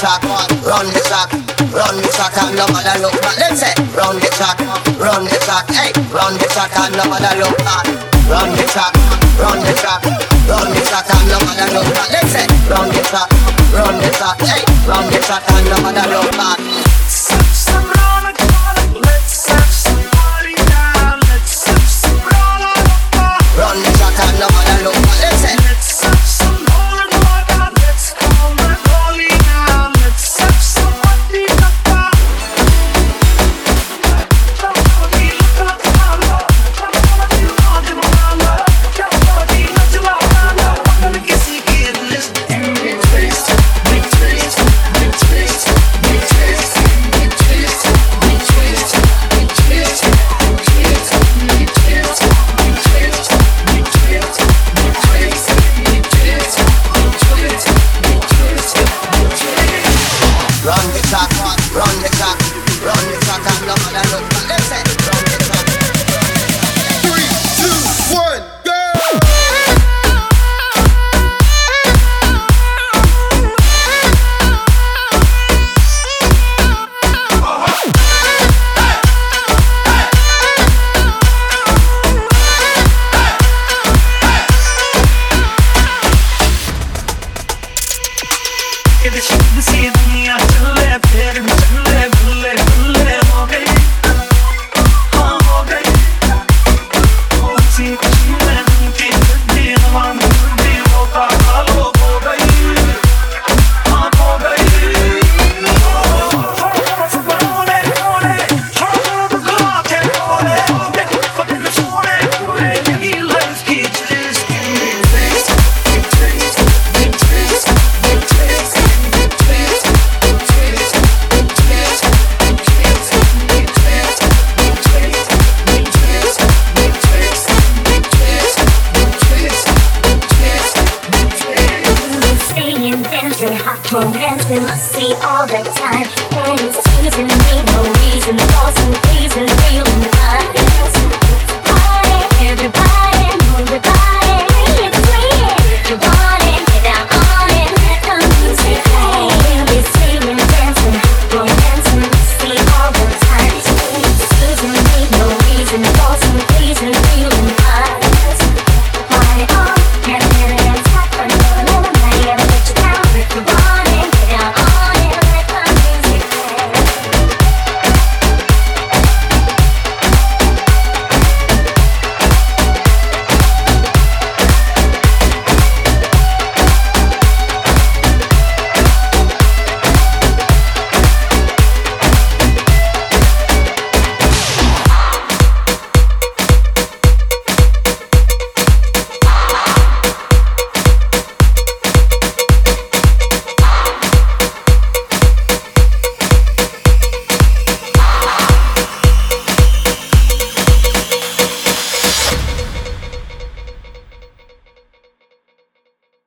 track, run the track, run the track and no matter look back. Let's say, run the track, hey, run the track and no matter look back. Run the track, run the track, run the track and no matter look back. Let's say, run the track, hey, run the track and no matter look back.